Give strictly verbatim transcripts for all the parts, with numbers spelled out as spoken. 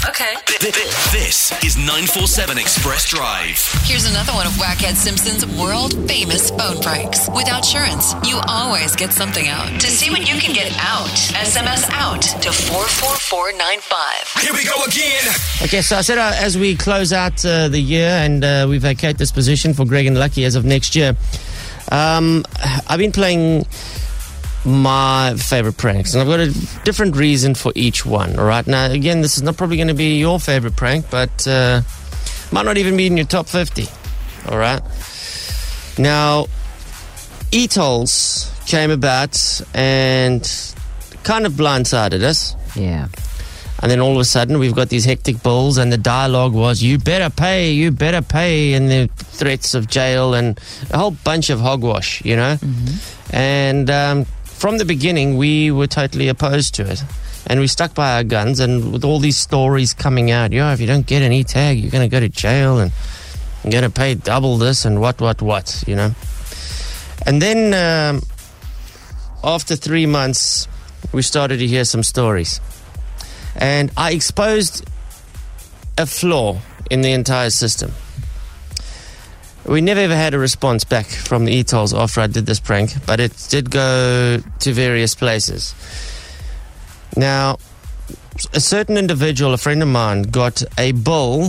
Okay. This is nine forty-seven Express Drive. Here's another one of Wackhead Simpson's world-famous phone pranks. With Outsurance, you always get something out. To see what you can get out, S M S out to four four four nine five. Here we go again. Okay, so I said uh, as we close out uh, the year and uh, we vacate this position for Greg and Lucky as of next year, um, I've been playing my favorite pranks, and I've got a different reason for each one. All right, now again, this is not probably going to be your favorite prank, but uh, might not even be in your top fifty. All right, now e-tolls came about and kind of blindsided us. Yeah. And then all of a sudden, we've got these hectic bills, and the dialogue was, you better pay, you better pay, and the threats of jail and a whole bunch of hogwash, you know? Mm-hmm. And um, from the beginning, we were totally opposed to it. And we stuck by our guns, and with all these stories coming out, yo, if you don't get an e-tag, you're going to go to jail, and you're going to pay double this, and what, what, what, you know? And then, um, after three months, we started to hear some stories. And I exposed a flaw in the entire system. We never ever had a response back from the e-tolls after I did this prank, but it did go to various places. Now, a certain individual, a friend of mine, got a bill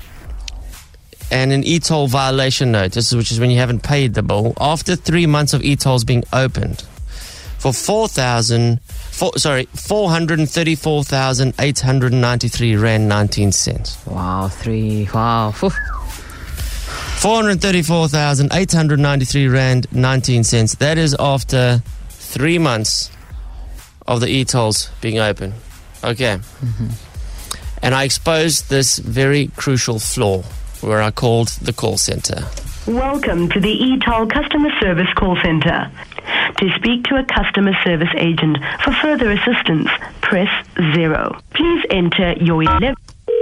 and an e-toll violation notice, which is when you haven't paid the bill, after three months of e-tolls being opened, for four thousand, four, sorry, four hundred thirty-four thousand eight hundred ninety-three rand nineteen cents. Wow, three, wow. four hundred thirty-four thousand eight hundred ninety-three rand nineteen cents. That is after three months of the e-tolls being open. Okay. Mm-hmm. And I exposed this very crucial flaw where I called the call center. Welcome to the e-toll customer service call center. To speak to a customer service agent for further assistance, press zero. Please enter your eleven.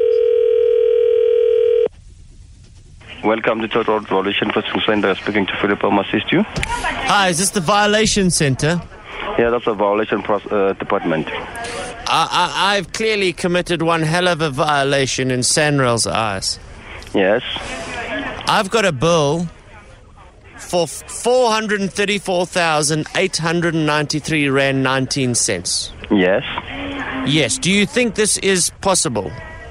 Welcome to Total Violation Processing Center. Speaking to Philip, I'm assist you. Hi, is this the violation center? Yeah, that's a violation pro- uh, department. I, I, I've clearly committed one hell of a violation in Sanrail's eyes. Yes. I've got a bill for four hundred thirty-four thousand eight hundred ninety-three rand nineteen cents. Yes. Yes. Do you think this is possible?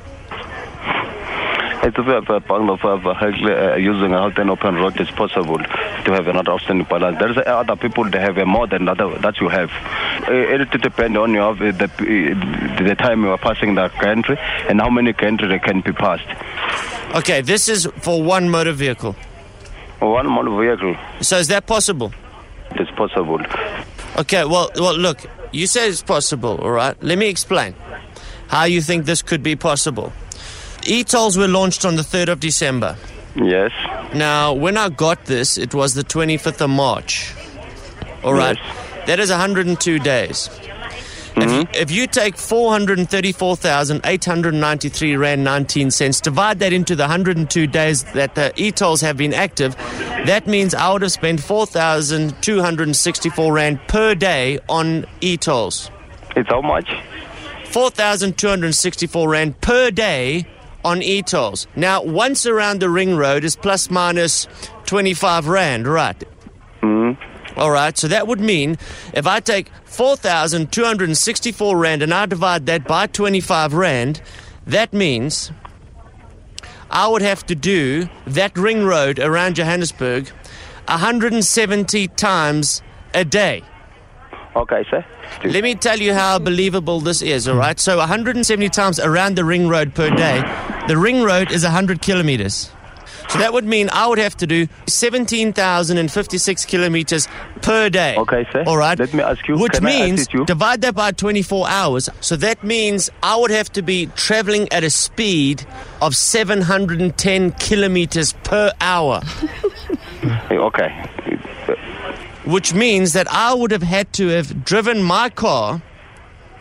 If you have a bundle of uh, using a an open road, it's possible to have another outstanding balance. There's other people that have more than that, that you have. It depends on your, the, the time you are passing the country and how many countries they can be passed. Okay, this is for one motor vehicle. One motor vehicle. So is that possible? It's possible. Okay, well, well, look, you say it's possible, all right? Let me explain how you think this could be possible. E-tolls were launched on the third of December. Yes. Now, when I got this, it was the twenty-fifth of March. All right? Yes. That is one hundred two days. Mm-hmm. If, you, if you take four hundred thirty-four thousand eight hundred ninety-three rand nineteen cents, divide that into the one hundred two days that the e-tolls have been active, that means I would have spent four thousand two hundred sixty-four rand per day on e-tolls. It's how much? four thousand two hundred sixty-four rand per day on e-tolls. Now, once around the ring road is plus minus twenty-five rand, right? Mm-hmm. All right, so that would mean if I take four thousand two hundred sixty-four rand and I divide that by twenty-five rand, that means I would have to do that ring road around Johannesburg one hundred seventy times a day. Okay, sir. Let me tell you how believable this is, all right? So one hundred seventy times around the ring road per day. The ring road is one hundred kilometers. So that would mean I would have to do seventeen thousand fifty-six kilometers per day. Okay, sir. All right? Let me ask you. Which Can means, I assist you? divide that by twenty-four hours. So that means I would have to be traveling at a speed of seven hundred ten kilometers per hour. Okay. Which means that I would have had to have driven my car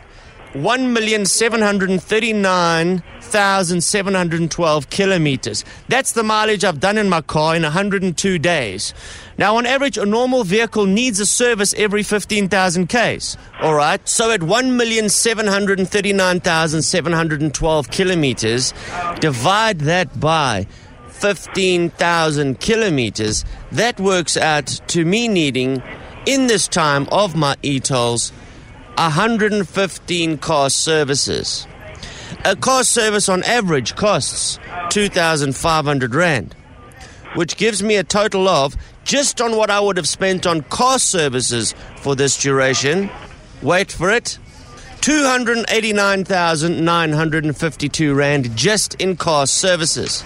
one million seven hundred thirty-nine thousand seven hundred twelve kilometers. That's the mileage I've done in my car in one hundred two days. Now, on average, a normal vehicle needs a service every fifteen thousand kays. All right? So at one million seven hundred thirty-nine thousand seven hundred twelve kilometers, divide that by fifteen thousand kilometers. That works out to me needing, in this time of my e-tolls, one hundred fifteen car services. A car service on average costs two thousand five hundred rand, which gives me a total of, just on what I would have spent on car services for this duration, wait for it, two hundred eighty-nine thousand nine hundred fifty-two rand just in car services.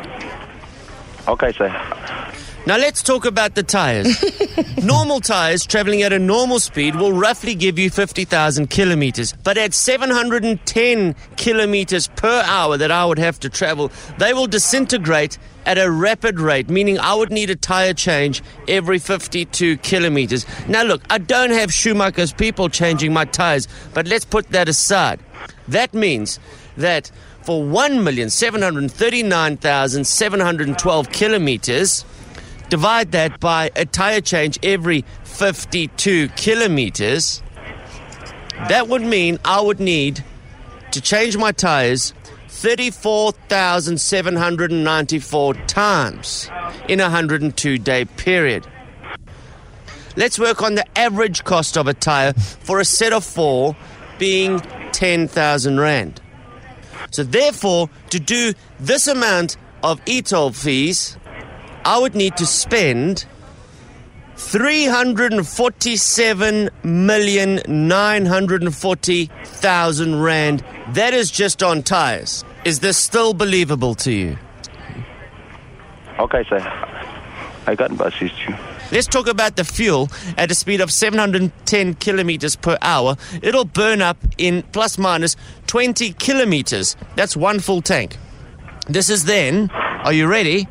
Okay, sir. Now let's talk about the tires. Normal tires traveling at a normal speed will roughly give you fifty thousand kilometers. But at seven hundred ten kilometers per hour that I would have to travel, they will disintegrate at a rapid rate, meaning I would need a tire change every fifty-two kilometers. Now look, I don't have Schumacher's people changing my tires, but let's put that aside. That means that for one million seven hundred thirty-nine thousand seven hundred twelve kilometers, divide that by a tire change every fifty-two kilometers. That would mean I would need to change my tires thirty-four thousand seven hundred ninety-four times in a one hundred two day period. Let's work on the average cost of a tire for a set of four being ten thousand rand. So therefore, to do this amount of e-toll fees, I would need to spend three hundred forty-seven million nine hundred forty thousand rand. That is just on tires. Is this still believable to you? Okay, sir. I can assist you. Let's talk about the fuel at a speed of seven hundred ten kilometers per hour. It'll burn up in plus minus twenty kilometers. That's one full tank. This is then, are you ready?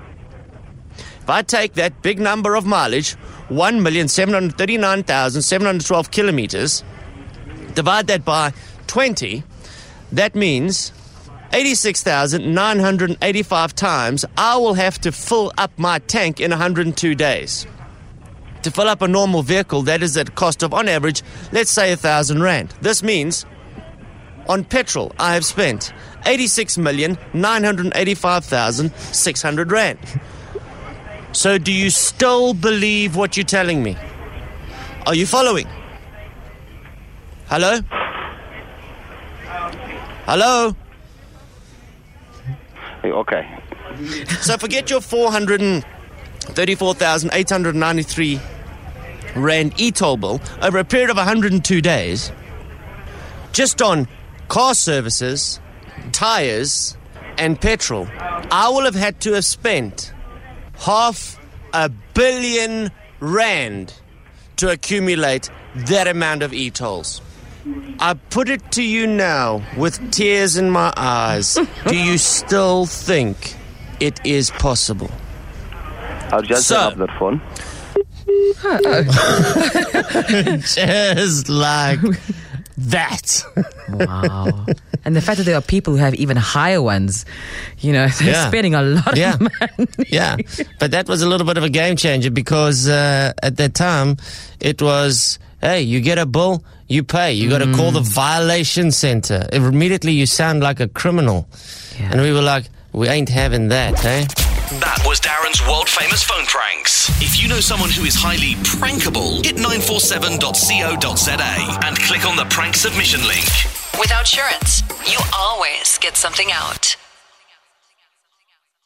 If I take that big number of mileage, one million seven hundred thirty-nine thousand seven hundred twelve kilometers, divide that by twenty, that means eighty-six thousand nine hundred eighty-five times I will have to fill up my tank in one hundred two days. To fill up a normal vehicle, that is at a cost of, on average, let's say one thousand rand. This means, on petrol, I have spent eighty-six million nine hundred eighty-five thousand six hundred rand. So do you still believe what you're telling me? Are you following? Hello? Hello? Okay. So forget your four hundred thirty-four thousand eight hundred ninety-three rand e-toll bill over a period of one hundred two days, just on car services, tires, and petrol. I will have had to have spent half a billion rand to accumulate that amount of e-tolls. I put it to you now with tears in my eyes. Do you still think it is possible? I'll just So- hang up that phone. Just like that. Wow. And the fact that there are people who have even higher ones, you know, they're Yeah. spending a lot Yeah. of money. Yeah, but that was a little bit of a game changer because uh, at that time it was, hey, you get a bill, you pay. You got to call the violation center. Immediately you sound like a criminal. Yeah. And we were like, we ain't having that, eh? That was Darren's world-famous phone pranks. If you know someone who is highly prankable, hit nine four seven dot co dot za and click on the prank submission link. Without insurance, you always get something out.